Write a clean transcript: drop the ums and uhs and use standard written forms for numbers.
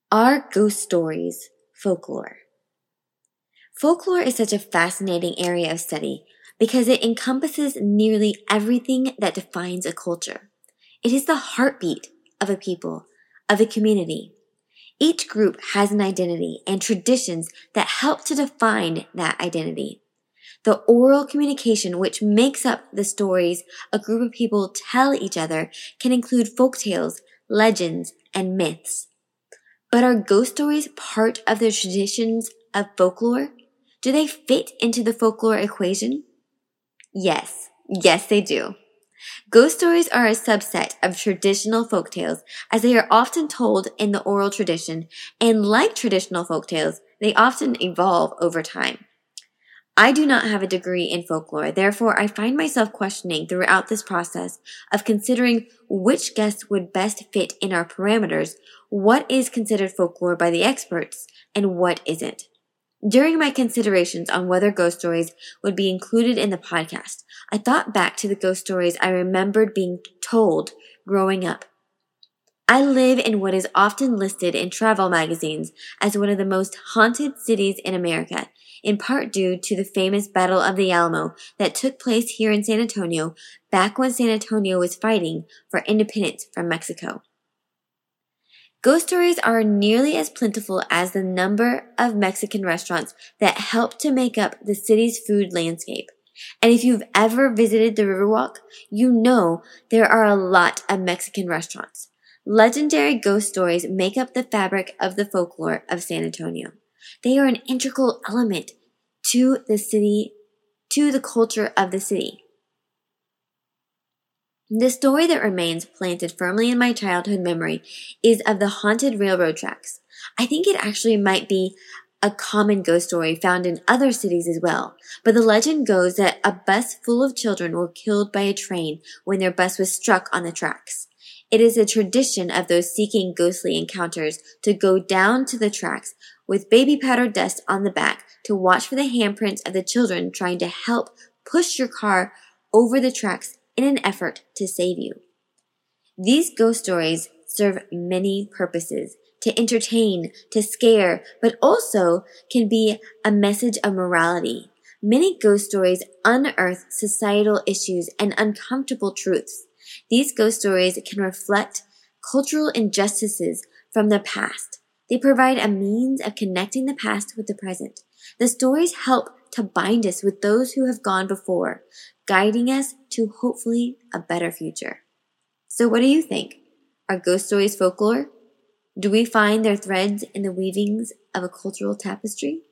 Are ghost stories folklore? Folklore is such a fascinating area of study because it encompasses nearly everything that defines a culture. It is the heartbeat of a people, of a community. Each group has an identity and traditions that help to define that identity. The oral communication which makes up the stories a group of people tell each other can include folk tales, legends, and myths. But are ghost stories part of the traditions of folklore? Do they fit into the folklore equation? Yes, they do. Ghost stories are a subset of traditional folktales as they are often told in the oral tradition, and like traditional folktales, they often evolve over time. I do not have a degree in folklore, therefore I find myself questioning throughout this process of considering which guests would best fit in our parameters, what is considered folklore by the experts, and what isn't. During my considerations on whether ghost stories would be included in the podcast, I thought back to the ghost stories I remembered being told growing up. I live in what is often listed in travel magazines as one of the most haunted cities in America, in part due to the famous Battle of the Alamo that took place here in San Antonio back when San Antonio was fighting for independence from Mexico. Ghost stories are nearly as plentiful as the number of Mexican restaurants that help to make up the city's food landscape. And if you've ever visited the Riverwalk, you know there are a lot of Mexican restaurants. Legendary ghost stories make up the fabric of the folklore of San Antonio. They are an integral element to the culture of the city. The story that remains planted firmly in my childhood memory is of the haunted railroad tracks. I think it actually might be a common ghost story found in other cities as well, but the legend goes that a bus full of children were killed by a train when their bus was struck on the tracks. It is a tradition of those seeking ghostly encounters to go down to the tracks with baby powder dust on the back to watch for the handprints of the children trying to help push your car over the tracks in an effort to save you. These ghost stories serve many purposes: to entertain, to scare, but also can be a message of morality. Many ghost stories unearth societal issues and uncomfortable truths. These ghost stories can reflect cultural injustices from the past. They provide a means of connecting the past with the present. The stories help to bind us with those who have gone before, guiding us to hopefully a better future. So what do you think? Are ghost stories folklore? Do we find their threads in the weavings of a cultural tapestry?